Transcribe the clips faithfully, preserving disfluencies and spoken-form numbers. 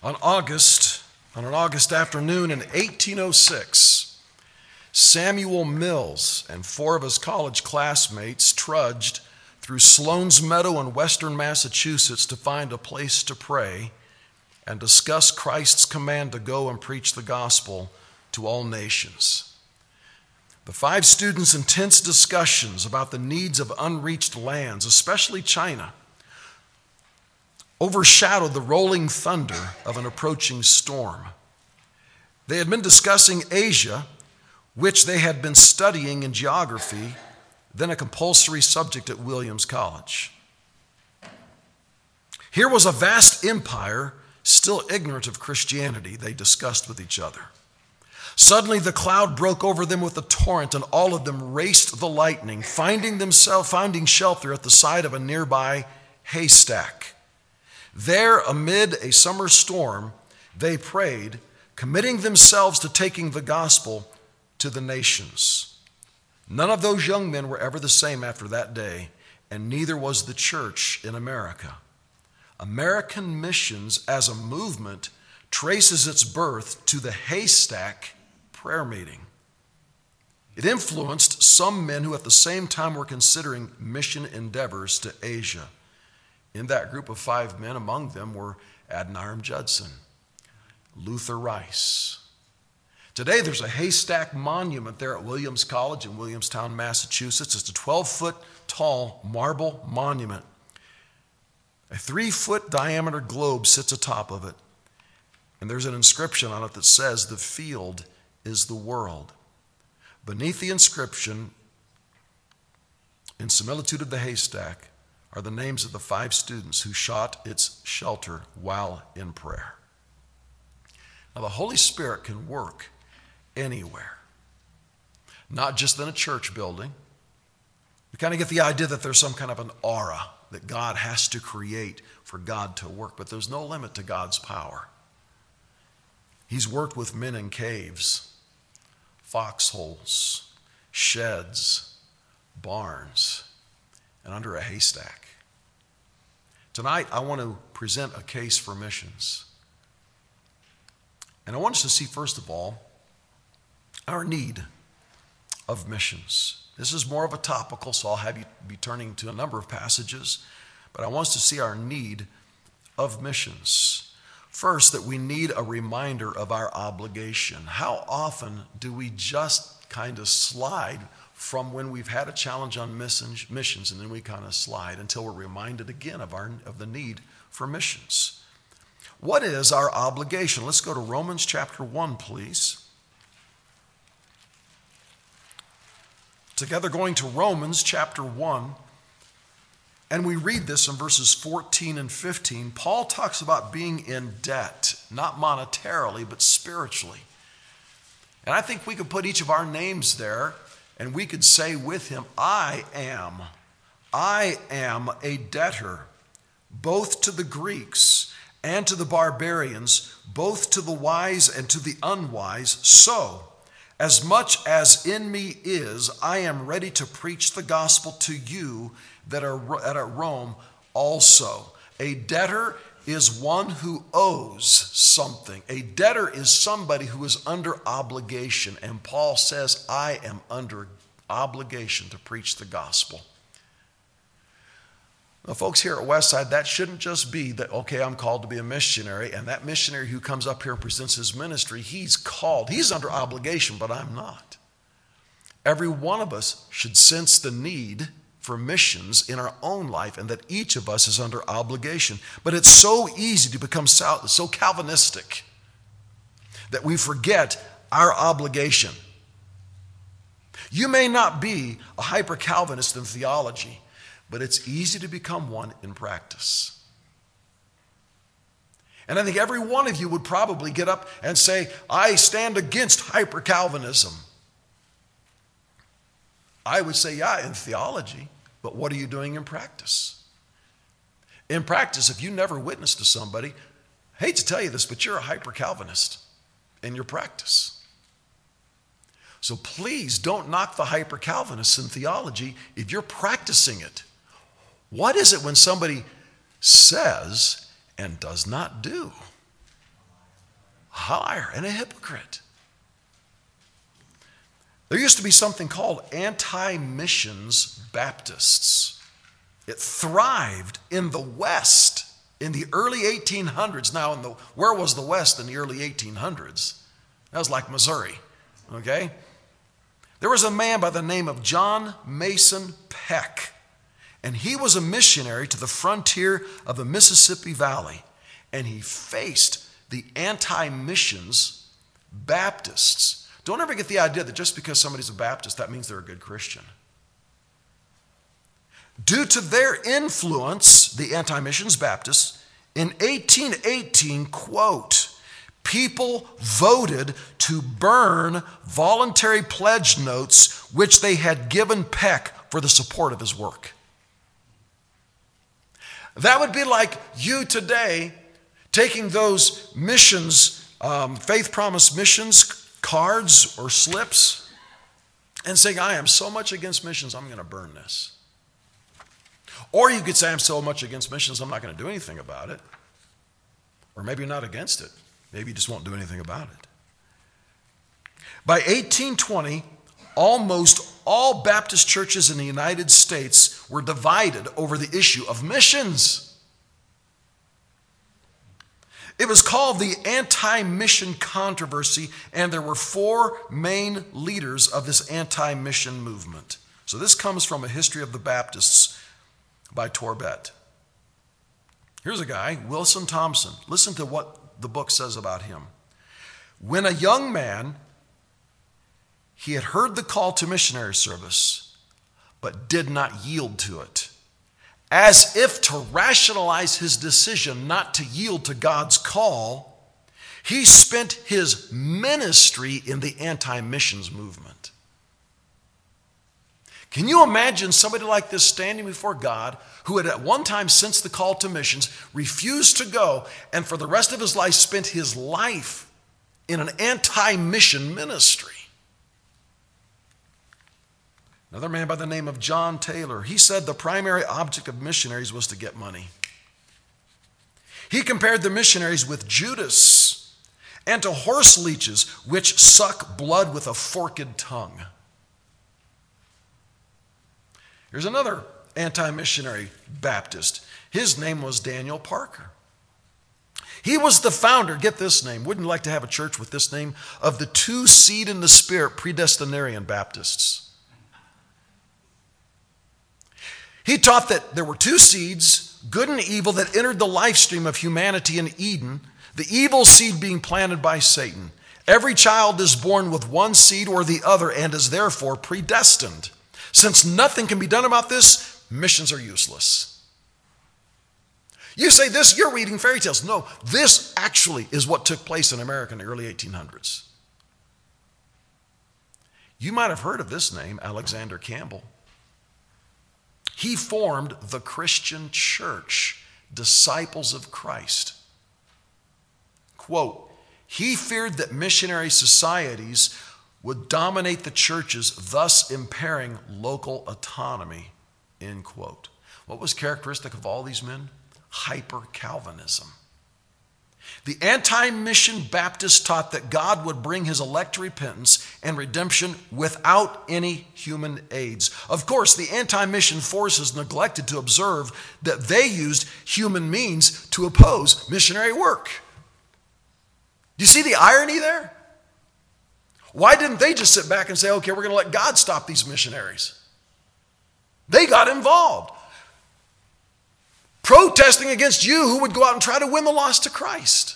On August, on an August afternoon in eighteen oh six, Samuel Mills and four of his college classmates trudged through Sloan's Meadow in western Massachusetts to find a place to pray and discuss Christ's command to go and preach the gospel to all nations. The five students' intense discussions about the needs of unreached lands, especially China, overshadowed the rolling thunder of an approaching storm. They had been discussing Asia, which they had been studying in geography, then a compulsory subject at Williams College. Here was a vast empire, still ignorant of Christianity, they discussed with each other. Suddenly the cloud broke over them with a torrent, and all of them raced the lightning, finding themselves finding shelter at the side of a nearby haystack. There, amid a summer storm, they prayed, committing themselves to taking the gospel to the nations. None of those young men were ever the same after that day, and neither was the church in America. American missions as a movement traces its birth to the haystack prayer meeting. It influenced some men who at the same time were considering mission endeavors to Asia. In that group of five men, among them were Adoniram Judson, Luther Rice. Today there's a haystack monument there at Williams College in Williamstown, Massachusetts. It's a twelve-foot tall marble monument. A three-foot diameter globe sits atop of it, and there's an inscription on it that says, "The field is the world." Beneath the inscription, in similitude of the haystack, are the names of the five students who sought its shelter while in prayer. Now, the Holy Spirit can work anywhere, not just in a church building. We kind of get the idea that there's some kind of an aura that God has to create for God to work, but there's no limit to God's power. He's worked with men in caves, foxholes, sheds, barns, and under a haystack. Tonight, I want to present a case for missions. And I want us to see, first of all, our need of missions. This is more of a topical, so I'll have you be turning to a number of passages, but I want us to see our need of missions. First, that we need a reminder of our obligation. How often do we just kind of slide from when we've had a challenge on missions, and then we kind of slide until we're reminded again of our of the need for missions? What is our obligation? Let's go to Romans chapter one, please. Together going to Romans chapter one, and we read this in verses fourteen and fifteen. Paul talks about being in debt, not monetarily, but spiritually. And I think we could put each of our names there, and we could say with him, I am, I am a debtor, both to the Greeks and to the barbarians, both to the wise and to the unwise. So, as much as in me is, I am ready to preach the gospel to you that are at Rome also. A debtor is one who owes something. A debtor is somebody who is under obligation. And Paul says, I am under obligation to preach the gospel. Now, folks, here at Westside, that shouldn't just be that, okay, I'm called to be a missionary, and that missionary who comes up here and presents his ministry, he's called. He's under obligation, but I'm not. Every one of us should sense the need for missions in our own life, and that each of us is under obligation. But it's so easy to become so Calvinistic that we forget our obligation. You may not be a hyper-Calvinist in theology, but it's easy to become one in practice. And I think every one of you would probably get up and say, I stand against hyper-Calvinism. I would say, yeah, in theology, but what are you doing in practice? In practice, if you never witness to somebody, I hate to tell you this, but you're a hyper-Calvinist in your practice. So please don't knock the hyper-Calvinists in theology if you're practicing it. What is it when somebody says and does not do? liar and a hypocrite. There used to be something called anti-missions Baptists. It thrived in the West in the early eighteen hundreds. Now, in the, where was the West in the early eighteen hundreds? That was like Missouri, okay? There was a man by the name of John Mason Peck, and he was a missionary to the frontier of the Mississippi Valley, and he faced the anti-missions Baptists. Don't ever get the idea that just because somebody's a Baptist, that means they're a good Christian. Due to their influence, the anti-missions Baptists, in eighteen eighteen, quote, people voted to burn voluntary pledge notes which they had given Peck for the support of his work. That would be like you today taking those missions, um, Faith Promise missions cards or slips and saying, I am so much against missions, I'm going to burn this. Or you could say, I'm so much against missions, I'm not going to do anything about it. Or maybe you're not against it. Maybe you just won't do anything about it. By eighteen twenty, almost all Baptist churches in the United States were divided over the issue of missions. It was called the anti-mission controversy, and there were four main leaders of this anti-mission movement. So this comes from A History of the Baptists by Torbett. Here's a guy, Wilson Thompson. Listen to what the book says about him. When a young man, he had heard the call to missionary service, but did not yield to it. As if to rationalize his decision not to yield to God's call, he spent his ministry in the anti-missions movement. Can you imagine somebody like this standing before God who had at one time sensed the call to missions, refused to go, and for the rest of his life spent his life in an anti-mission ministry? Another man by the name of John Taylor, he said the primary object of missionaries was to get money. He compared the missionaries with Judas and to horse leeches which suck blood with a forked tongue. Here's another anti-missionary Baptist. His name was Daniel Parker. He was the founder, get this name, wouldn't you like to have a church with this name, of the two seed in the spirit predestinarian Baptists. He taught that there were two seeds, good and evil, that entered the life stream of humanity in Eden, the evil seed being planted by Satan. Every child is born with one seed or the other and is therefore predestined. Since nothing can be done about this, missions are useless. You say this, you're reading fairy tales. No, this actually is what took place in America in the early eighteen hundreds. You might have heard of this name, Alexander Campbell. He formed the Christian Church, Disciples of Christ. Quote, he feared that missionary societies would dominate the churches, thus impairing local autonomy, end quote. What was characteristic of all these men? Hyper-Calvinism. The anti-mission Baptists taught that God would bring his elect to repentance and redemption without any human aids. Of course, the anti-mission forces neglected to observe that they used human means to oppose missionary work. Do you see the irony there? Why didn't they just sit back and say, okay, we're going to let God stop these missionaries? They got involved, protesting against you who would go out and try to win the lost to Christ.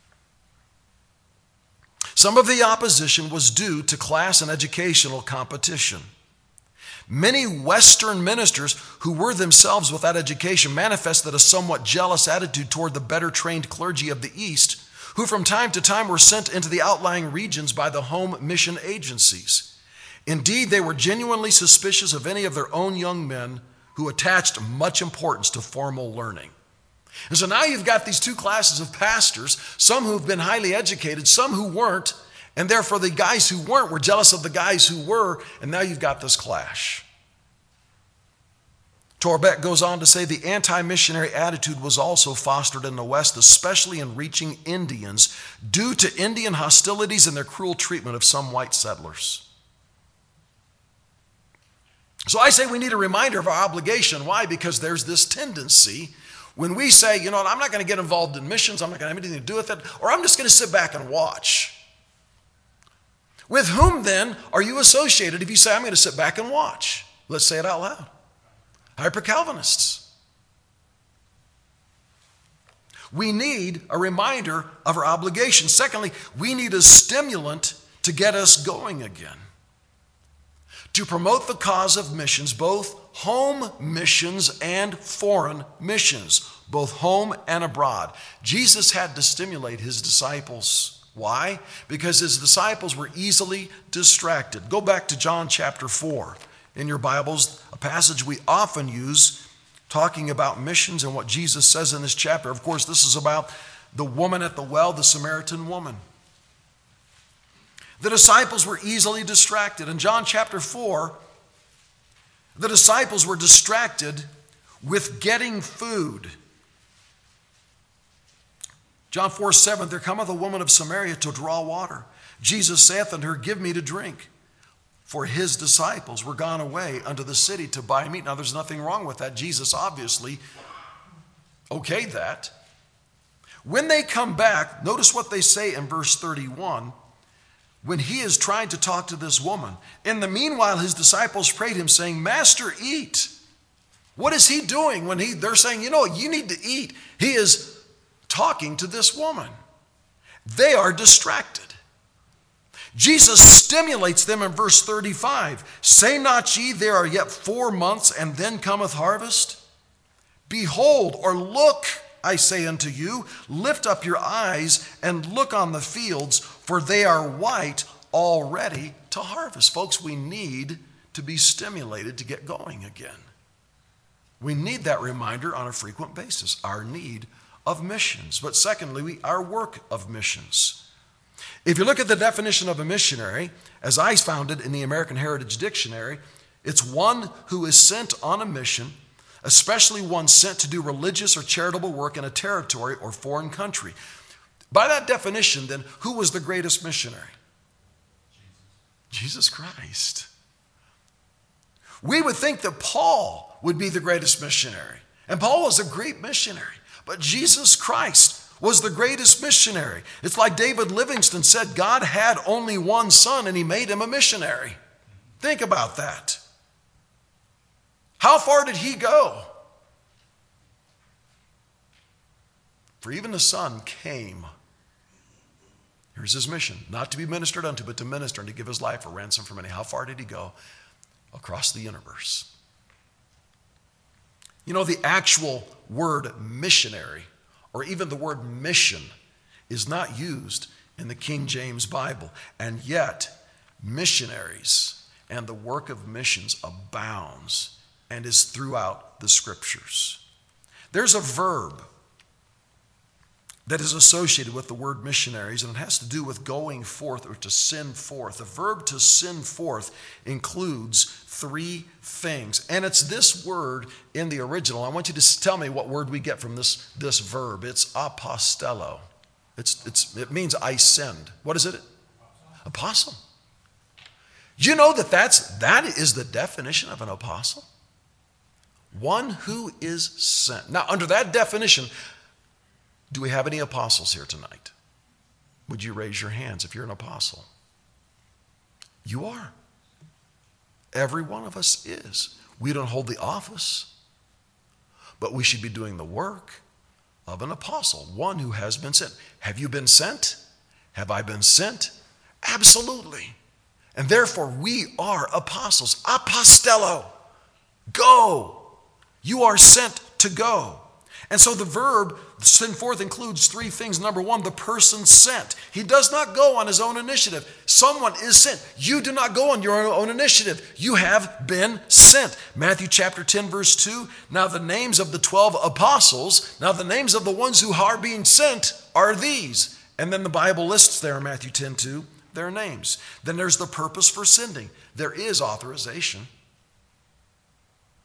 Some of the opposition was due to class and educational competition. Many Western ministers who were themselves without education manifested a somewhat jealous attitude toward the better trained clergy of the East, who from time to time were sent into the outlying regions by the home mission agencies. Indeed, they were genuinely suspicious of any of their own young men who attached much importance to formal learning. And so now you've got these two classes of pastors, some who've been highly educated, some who weren't, and therefore the guys who weren't were jealous of the guys who were, and now you've got this clash. Torbeck goes on to say the anti-missionary attitude was also fostered in the West, especially in reaching Indians, due to Indian hostilities and their cruel treatment of some white settlers. So I say we need a reminder of our obligation. Why? Because there's this tendency when we say, you know what, I'm not going to get involved in missions, I'm not going to have anything to do with it, or I'm just going to sit back and watch. With whom then are you associated if you say, I'm going to sit back and watch? Let's say it out loud. Hyper-Calvinists. We need a reminder of our obligation. Secondly, we need a stimulant to get us going again. To promote the cause of missions, both home missions and foreign missions, both home and abroad. Jesus had to stimulate his disciples. Why? Because his disciples were easily distracted. Go back to John chapter four in your Bibles, a passage we often use talking about missions and what Jesus says in this chapter. Of course, this is about the woman at the well, the Samaritan woman. The disciples were easily distracted. In John chapter four, the disciples were distracted with getting food. John four seven, there cometh a woman of Samaria to draw water. Jesus saith unto her, give me to drink. For his disciples were gone away unto the city to buy meat. Now there's nothing wrong with that. Jesus obviously okayed that. When they come back, notice what they say in verse thirty-one. When he is trying to talk to this woman. In the meanwhile, his disciples prayed him, saying, Master, eat. What is he doing when he, they're saying, you know, you need to eat? He is talking to this woman. They are distracted. Jesus stimulates them in verse thirty-five. Say not ye, there are yet four months, and then cometh harvest? Behold, or look, I say unto you, lift up your eyes and look on the fields, for they are white already to harvest. Folks, we need to be stimulated to get going again. We need that reminder on a frequent basis, our need of missions. But secondly, we, our work of missions. If you look at the definition of a missionary, as I found it in the American Heritage Dictionary, it's one who is sent on a mission, especially one sent to do religious or charitable work in a territory or foreign country. By that definition, then, who was the greatest missionary? Jesus Christ. We would think that Paul would be the greatest missionary. And Paul was a great missionary. But Jesus Christ was the greatest missionary. It's like David Livingstone said, God had only one son and he made him a missionary. Think about that. How far did he go? For even the Son came. Here's his mission, not to be ministered unto, but to minister and to give his life a ransom for many. How far did he go? Across the universe. You know, the actual word missionary, or even the word mission, is not used in the King James Bible. And yet, missionaries and the work of missions abounds and is throughout the scriptures. There's a verb that is associated with the word missionaries, and it has to do with going forth or to send forth. The verb to send forth includes three things, and it's this word in the original. I want you to tell me what word we get from this, this verb. It's apostello. It's, it's, it means I send. What is it? Apostle. You know that that's, that is the definition of an apostle? One who is sent. Now, under that definition, do we have any apostles here tonight? Would you raise your hands if you're an apostle? You are. Every one of us is. We don't hold the office, but we should be doing the work of an apostle, one who has been sent. Have you been sent? Have I been sent? Absolutely. And therefore, we are apostles. Apostello. Go. You are sent to go. And so the verb send forth includes three things. Number one, the person sent. He does not go on his own initiative. Someone is sent. You do not go on your own initiative. You have been sent. Matthew chapter ten, verse two. Now the names of the twelve apostles, now the names of the ones who are being sent are these. And then the Bible lists there in Matthew ten, two, their names. Then there's the purpose for sending. There is authorization.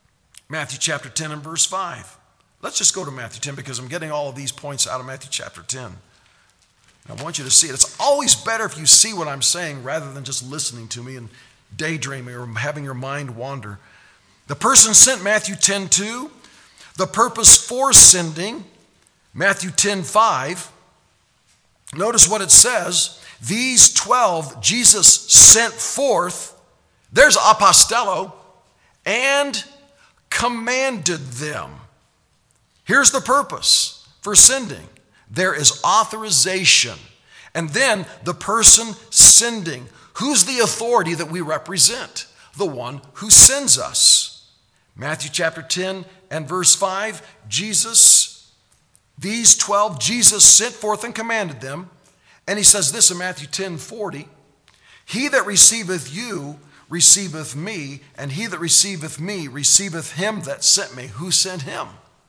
Matthew chapter ten and verse five. Let's just go to Matthew ten because I'm getting all of these points out of Matthew chapter ten. And I want you to see it. It's always better if you see what I'm saying rather than just listening to me and daydreaming or having your mind wander. The person sent, Matthew ten two. The purpose for sending, Matthew ten five. Notice what it says. These twelve Jesus sent forth, there's apostello, and commanded them. Here's the purpose for sending. There is authorization. And then the person sending. Who's the authority that we represent? The one who sends us. Matthew chapter ten and verse five, Jesus, these twelve, Jesus sent forth and commanded them. And he says this in Matthew ten forty, he that receiveth you receiveth me, and he that receiveth me receiveth him that sent me. Who sent him?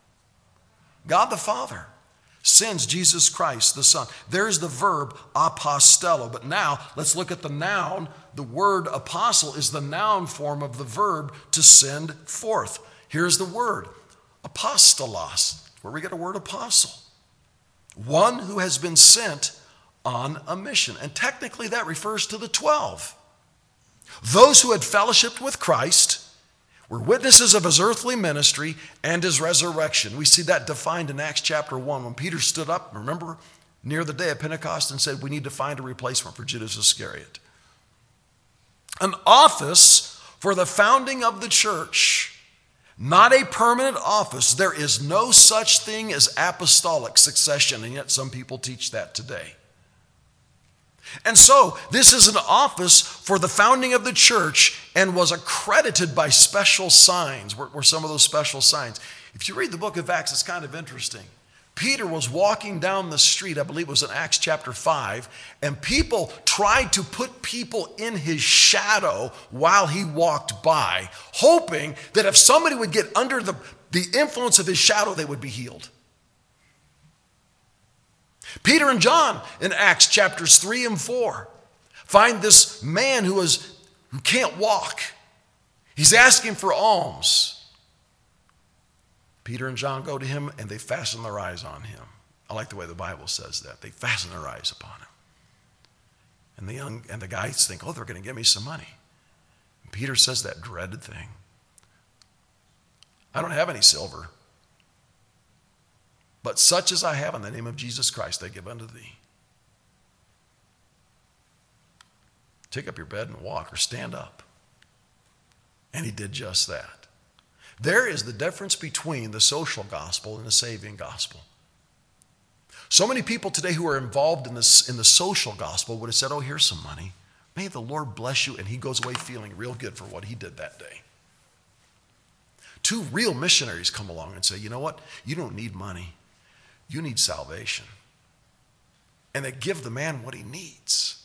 God the Father sends Jesus Christ the Son. There's the verb apostello. But now let's look at the noun. The word apostle is the noun form of the verb to send forth. Here's the word apostolos, where we get a word apostle. One who has been sent on a mission. And technically that refers to the twelve. Those who had fellowshiped with Christ were witnesses of his earthly ministry and his resurrection. We see that defined in Acts chapter one when Peter stood up, remember, near the day of Pentecost and said, we need to find a replacement for Judas Iscariot. An office for the founding of the church, not a permanent office. There is no such thing as apostolic succession, and yet some people teach that today. And so this is an office for the founding of the church and was accredited by special signs. Were, were some of those special signs. If you read the book of Acts, it's kind of interesting. Peter was walking down the street, I believe it was in Acts chapter five, and people tried to put people in his shadow while he walked by, hoping that if somebody would get under the, the influence of his shadow, they would be healed. Peter and John in Acts chapters three and four find this man who is who can't walk. He's asking for alms. Peter and John go to him and they fasten their eyes on him. I like the way the Bible says that. They fasten their eyes upon him. And the young and the guys think, oh, they're going to give me some money. And Peter says that dreaded thing. I don't have any silver. But such as I have in the name of Jesus Christ, I give unto thee. Take up your bed and walk, or stand up. And he did just that. There is the difference between the social gospel and the saving gospel. So many people today who are involved in this in the social gospel would have said, oh, here's some money. May the Lord bless you. And he goes away feeling real good for what he did that day. Two real missionaries come along and say, you know what? You don't need money. You need salvation. And they give the man what he needs.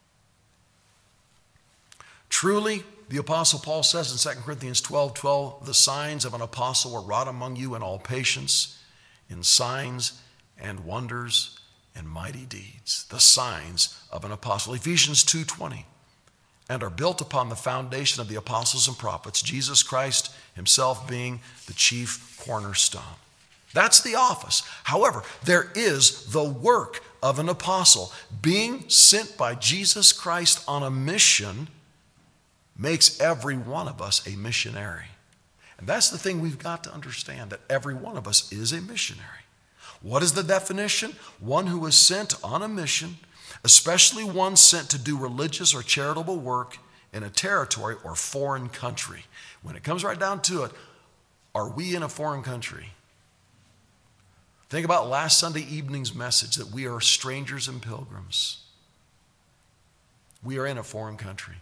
Truly, the Apostle Paul says in Second Corinthians twelve twelve, the signs of an apostle were wrought among you in all patience, in signs and wonders and mighty deeds. The signs of an apostle. Ephesians two twenty, and are built upon the foundation of the apostles and prophets, Jesus Christ himself being the chief cornerstone. That's the office. However, there is the work of an apostle. Being sent by Jesus Christ on a mission makes every one of us a missionary. And that's the thing we've got to understand, that every one of us is a missionary. What is the definition? One who is sent on a mission, especially one sent to do religious or charitable work in a territory or foreign country. When it comes right down to it, are we in a foreign country? Think about last Sunday evening's message that we are strangers and pilgrims. We are in a foreign country.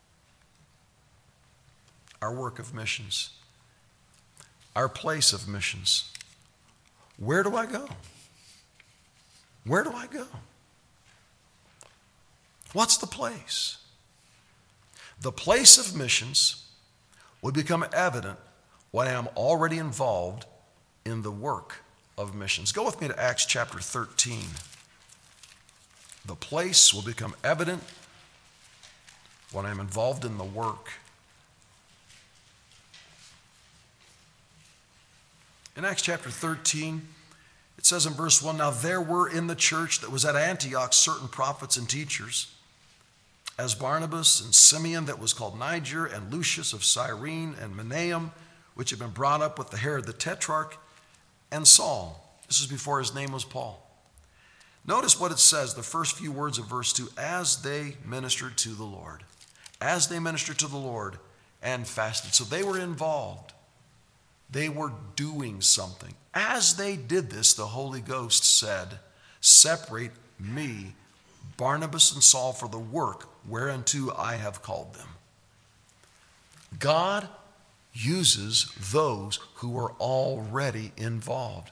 Our work of missions, our place of missions. Where do I go? Where do I go? What's the place? The place of missions would become evident when I am already involved in the work of missions. Go with me to Acts chapter thirteen. The place will become evident when I'm involved in the work. In Acts chapter thirteen, it says in verse one, now there were in the church that was at Antioch certain prophets and teachers, as Barnabas and Simeon that was called Niger, and Lucius of Cyrene, and Manaen, which had been brought up with the Herod the Tetrarch, and Saul. This is before his name was Paul. Notice what it says, the first few words of verse two, as they ministered to the Lord. As they ministered to the Lord and fasted. So they were involved. They were doing something. As they did this, the Holy Ghost said, separate me, Barnabas and Saul, for the work whereunto I have called them. God uses those who are already involved.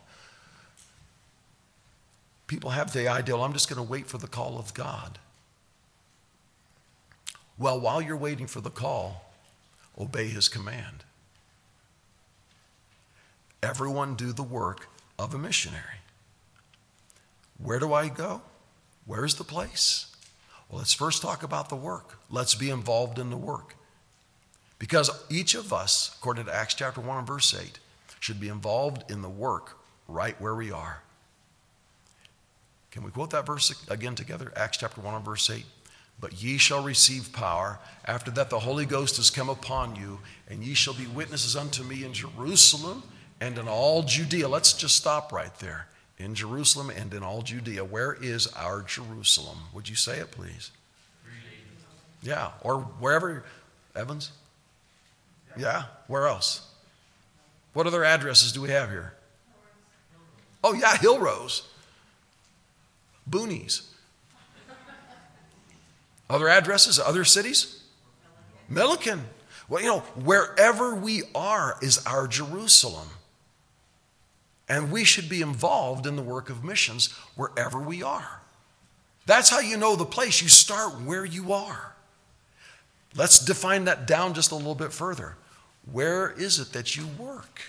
People have the idea, well, I'm just going to wait for the call of God. Well, while you're waiting for the call, obey his command. Everyone do the work of a missionary. Where do I go? Where's the place? Well, let's first talk about the work. Let's be involved in the work. Because each of us, according to Acts chapter one and verse eight, should be involved in the work right where we are. Can we quote that verse again together? Acts chapter one and verse eight. But ye shall receive power. After that the Holy Ghost is come upon you, and ye shall be witnesses unto me in Jerusalem and in all Judea. Let's just stop right there. In Jerusalem and in all Judea. Where is our Jerusalem? Would you say it, please? Yeah, or wherever. Evans? Yeah, where else? What other addresses do we have here? Oh, yeah, Hill Rose. Boonies. Other addresses, other cities? Milliken. Well, you know, wherever we are is our Jerusalem. And we should be involved in the work of missions wherever we are. That's how you know the place. You start where you are. Let's define that down just a little bit further. Where is it that you work?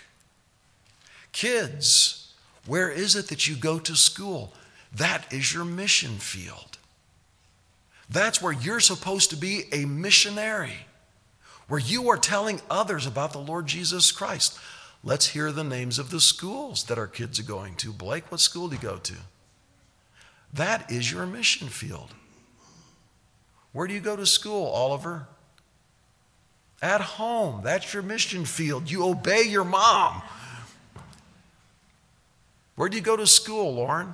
Kids, where is it that you go to school? That is your mission field. That's where you're supposed to be a missionary, where you are telling others about the Lord Jesus Christ. Let's hear the names of the schools that our kids are going to. Blake, what school do you go to? That is your mission field. Where do you go to school, Oliver? At home. That's your mission field. You obey your mom. Where do you go to school, Lauren?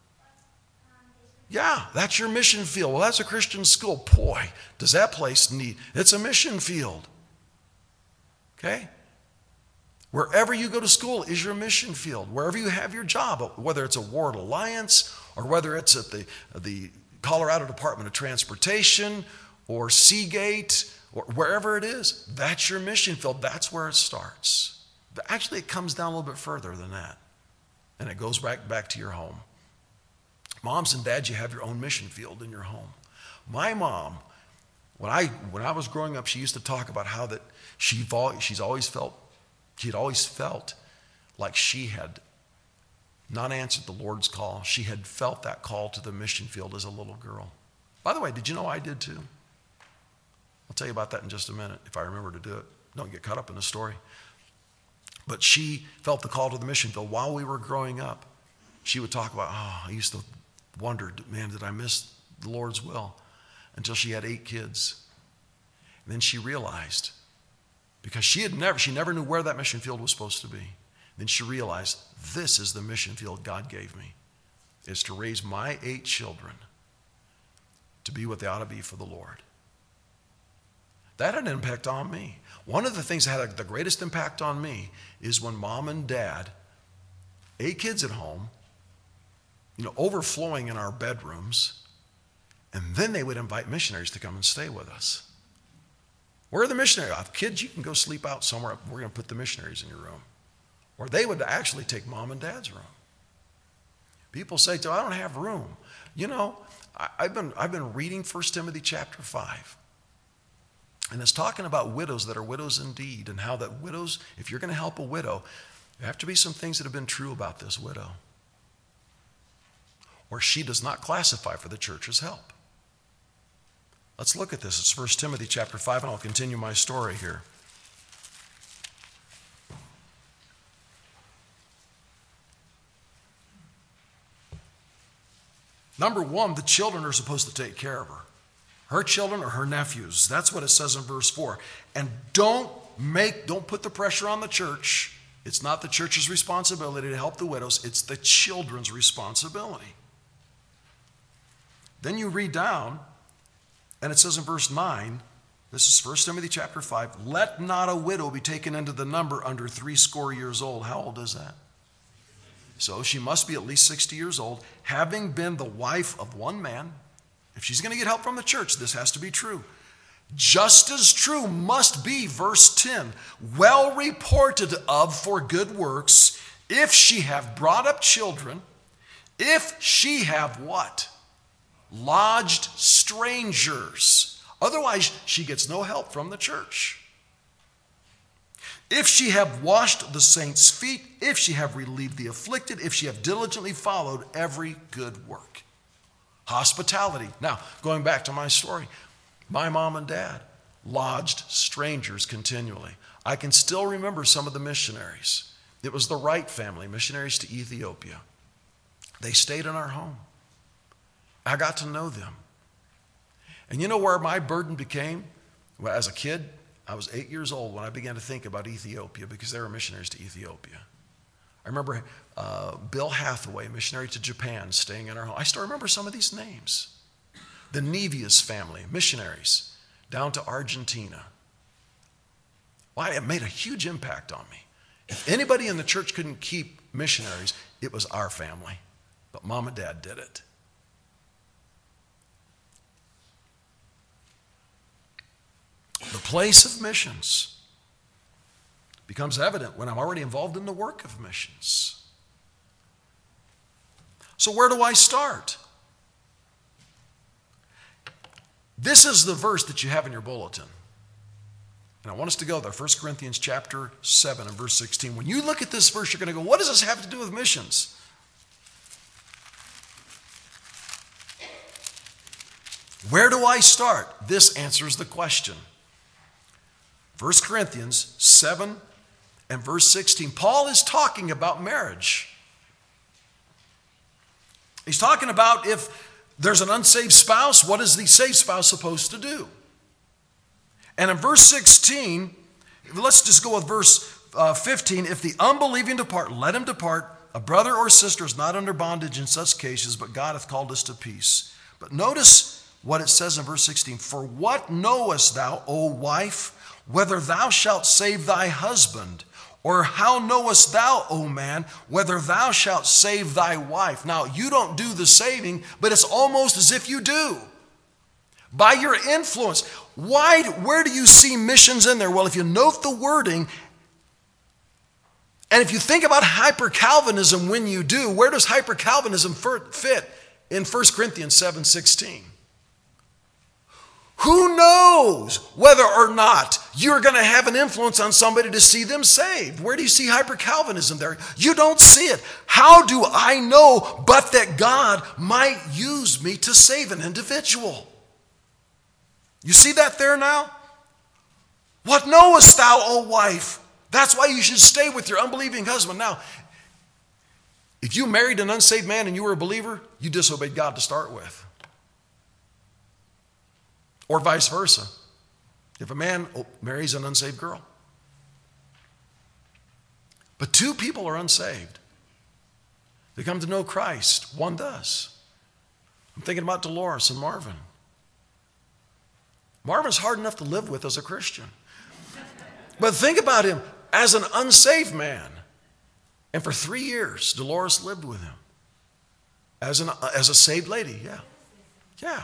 Yeah, that's your mission field. Well, that's a Christian school. Boy, does that place need, it's a mission field. Okay? Wherever you go to school is your mission field. Wherever you have your job, whether it's a Ward Alliance or whether it's at the, the Colorado Department of Transportation or Seagate or wherever it is, that's your mission field. That's where it starts. But actually, it comes down a little bit further than that. And it goes back, back to your home. Moms and dads, you have your own mission field in your home. My mom, when I when I was growing up, she used to talk about how that she she's always felt she'd always felt like she had not answered the Lord's call. She had felt that call to the mission field as a little girl. By the way, did you know I did too? I'll tell you about that in just a minute if I remember to do it. Don't get caught up in the story. But she felt the call to the mission field while we were growing up. She would talk about, oh, I used to wonder, man, did I miss the Lord's will? Until she had eight kids. And then she realized, because she had never, she never knew where that mission field was supposed to be. Then she realized, this is the mission field God gave me. It's to raise my eight children to be what they ought to be for the Lord. That had an impact on me. One of the things that had the greatest impact on me is when mom and dad, eight kids at home, you know, overflowing in our bedrooms, and then they would invite missionaries to come and stay with us. Where are the missionaries? Oh, kids, you can go sleep out somewhere. We're going to put the missionaries in your room. Or they would actually take mom and dad's room. People say, I don't have room. You know, I, I've been, I've been reading First Timothy chapter five. And it's talking about widows that are widows indeed, and how that widows, if you're going to help a widow, there have to be some things that have been true about this widow. Or she does not qualify for the church's help. Let's look at this. It's First Timothy chapter five, and I'll continue my story here. Number one, the children are supposed to take care of her. Her children or her nephews. That's what it says in verse four. And don't make, don't put the pressure on the church. It's not the church's responsibility to help the widows. It's the children's responsibility. Then you read down, and it says in verse nine, this is First Timothy chapter five, let not a widow be taken into the number under threescore years old. How old is that? So she must be at least sixty years old, having been the wife of one man. If she's going to get help from the church, this has to be true. Just as true must be, verse ten, well reported of for good works, if she have brought up children, if she have what? Lodged strangers. Otherwise, she gets no help from the church. If she have washed the saints' feet, if she have relieved the afflicted, if she have diligently followed every good work. Hospitality. Now, going back to my story, my mom and dad lodged strangers continually. I can still remember some of the missionaries. It was the Wright family, missionaries to Ethiopia. They stayed in our home. I got to know them. And you know where my burden became? Well, as a kid, I was eight years old when I began to think about Ethiopia because they were missionaries to Ethiopia. I remember uh, Bill Hathaway, missionary to Japan, staying in our home. I still remember some of these names. The Nevius family, missionaries, down to Argentina. Why? It made a huge impact on me. If anybody in the church couldn't keep missionaries, it was our family. But mom and dad did it. The place of missions becomes evident when I'm already involved in the work of missions. So where do I start? This is the verse that you have in your bulletin. And I want us to go there, First Corinthians chapter seven and verse sixteen. When you look at this verse, you're going to go, what does this have to do with missions? Where do I start? This answers the question. First Corinthians seven and verse sixteen. Paul is talking about marriage. He's talking about if there's an unsaved spouse, what is the saved spouse supposed to do? And in verse sixteen, let's just go with verse uh, fifteen. If the unbelieving depart, let him depart. A brother or sister is not under bondage in such cases, but God hath called us to peace. But notice what it says in verse sixteen. For what knowest thou, O wife, whether thou shalt save thy husband? Or how knowest thou, O man, whether thou shalt save thy wife? Now, you don't do the saving, but it's almost as if you do. By your influence. Why, where do you see missions in there? Well, if you note the wording, and if you think about hyper-Calvinism when you do, where does hyper-Calvinism fit? In First Corinthians seven sixteen. Who knows whether or not you're going to have an influence on somebody to see them saved? Where do you see hyper-Calvinism there? You don't see it. How do I know but that God might use me to save an individual? You see that there now? What knowest thou, O wife? That's why you should stay with your unbelieving husband. Now, if you married an unsaved man and you were a believer, you disobeyed God to start with. Or vice versa. If a man marries an unsaved girl. But two people are unsaved. They come to know Christ. One does. I'm thinking about Dolores and Marvin. Marvin's hard enough to live with as a Christian. But think about him as an unsaved man. And for three years, Dolores lived with him. As, an, as a saved lady, yeah. Yeah.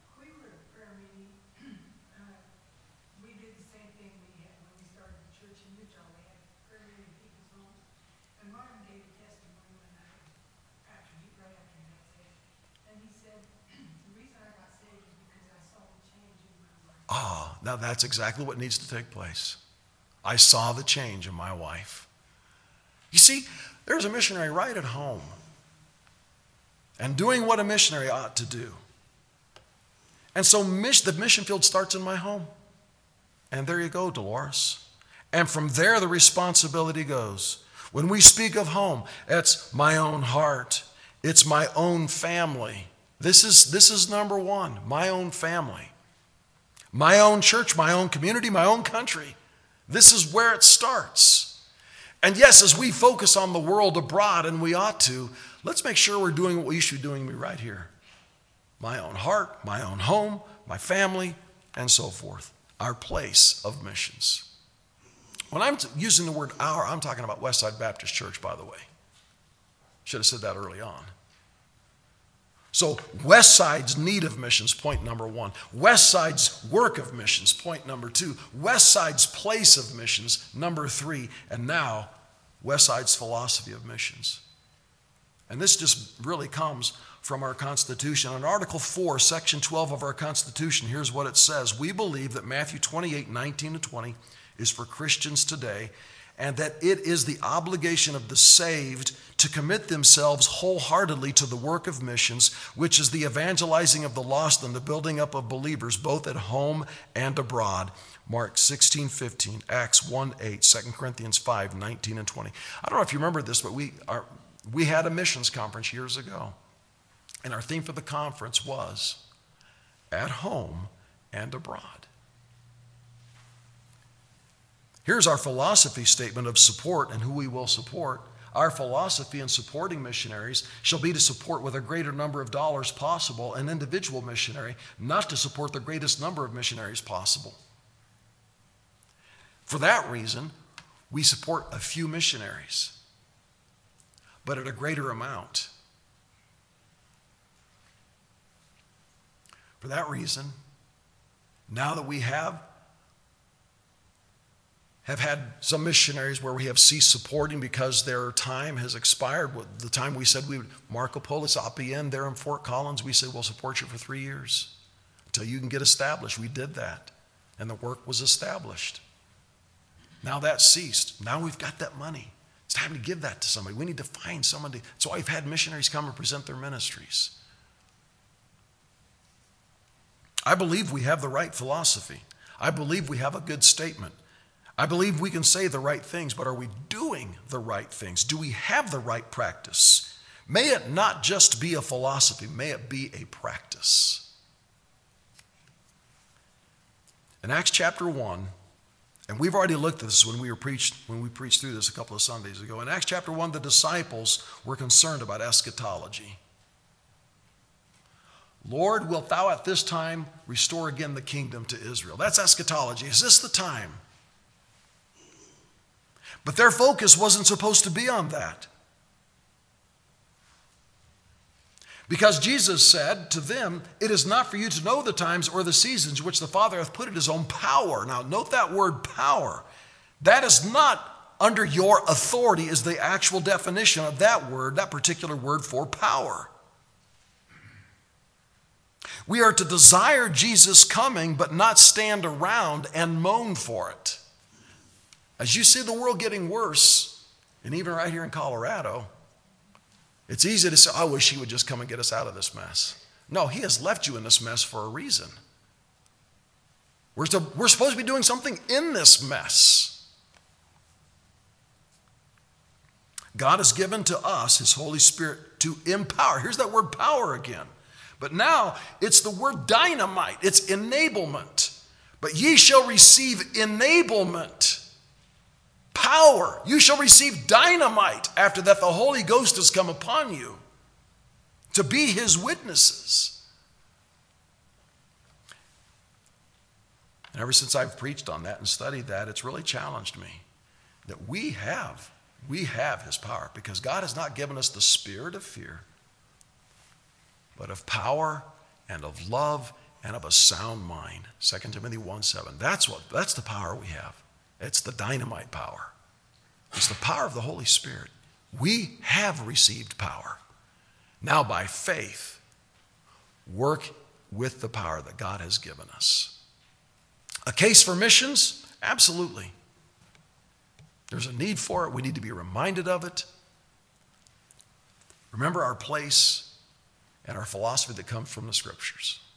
Ah, now that's exactly what needs to take place. I saw the change in my wife. You see, there's a missionary right at home and doing what a missionary ought to do. And so the mission field starts in my home. And there you go, Dolores. And from there, the responsibility goes. When we speak of home, it's my own heart. It's my own family. This is, this is number one, my own family, my own church, my own community, my own country. This is where it starts. And yes, as we focus on the world abroad, and we ought to, let's make sure we're doing what we should be doing right here. My own heart, my own home, my family, and so forth. Our place of missions. When I'm using the word our, I'm talking about Westside Baptist Church, by the way. Should have said that early on. So Westside's need of missions, point number one. Westside's work of missions, point number two. Westside's place of missions, number three. And now, Westside's philosophy of missions. And this just really comes from our Constitution. In Article four, Section twelve of our Constitution, here's what it says. We believe that Matthew twenty-eight, nineteen to twenty is for Christians today, and that it is the obligation of the saved to commit themselves wholeheartedly to the work of missions, which is the evangelizing of the lost and the building up of believers, both at home and abroad. Mark sixteen, fifteen, Acts one, eight, Second Corinthians five, nineteen and twenty. I don't know if you remember this, but we are, we had a missions conference years ago. And our theme for the conference was at home and abroad. Here's our philosophy statement of support and who we will support. Our philosophy in supporting missionaries shall be to support with a greater number of dollars possible an individual missionary, not to support the greatest number of missionaries possible. For that reason, we support a few missionaries, but at a greater amount. For that reason, now that we have have had some missionaries where we have ceased supporting because their time has expired. The time we said we would, Marco Polis, Apien, there in Fort Collins, we said we'll support you for three years until you can get established. We did that, and the work was established. Now that ceased. Now we've got that money. It's time to give that to somebody. We need to find somebody. That's why we've had missionaries come and present their ministries. I believe we have the right philosophy. I believe we have a good statement. I believe we can say the right things, but are we doing the right things? Do we have the right practice? May it not just be a philosophy, may it be a practice. In Acts chapter one, and we've already looked at this when we were preached, when we preached through this a couple of Sundays ago. In Acts chapter one, the disciples were concerned about eschatology. Lord, wilt thou at this time restore again the kingdom to Israel? That's eschatology. Is this the time? But their focus wasn't supposed to be on that. Because Jesus said to them, it is not for you to know the times or the seasons which the Father hath put in his own power. Now note that word power. That is not under your authority is the actual definition of that word, that particular word for power. We are to desire Jesus' coming, but not stand around and moan for it. As you see the world getting worse, and even right here in Colorado, it's easy to say, I wish he would just come and get us out of this mess. No, he has left you in this mess for a reason. We're, to, we're supposed to be doing something in this mess. God has given to us his Holy Spirit to empower. Here's that word power again. But now it's the word dynamite. It's enablement. But ye shall receive enablement. Power. You shall receive dynamite after that the Holy Ghost has come upon you to be his witnesses. And ever since I've preached on that and studied that, it's really challenged me that we have, we have his power because God has not given us the spirit of fear, but of power and of love and of a sound mind. Second Timothy one seven. That's what, that's the power we have. It's the dynamite power. It's the power of the Holy Spirit. We have received power. Now by faith, work with the power that God has given us. A case for missions? Absolutely. There's a need for it. We need to be reminded of it. Remember our place and our philosophy that comes from the Scriptures.